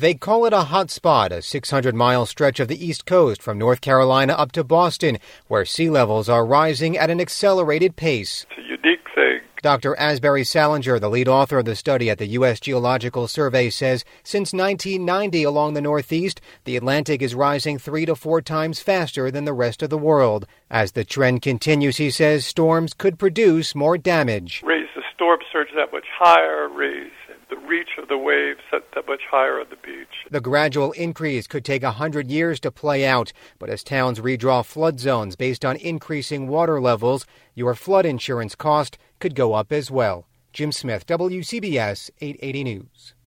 They call it a hot spot, a 600-mile stretch of the East Coast from North Carolina up to Boston, where sea levels are rising at an accelerated pace. It's a unique thing. Dr. Asbury Salinger, the lead author of the study at the U.S. Geological Survey, says since 1990 along the Northeast, the Atlantic is rising 3 to 4 times faster than the rest of the world. As the trend continues, he says, storms could produce more damage. Raise the storm surge that much higher, raise the reach of the waves that much higher on the beach. The gradual increase could take 100 years to play out, but as towns redraw flood zones based on increasing water levels, your flood insurance cost could go up as well. Jim Smith, WCBS 880 News.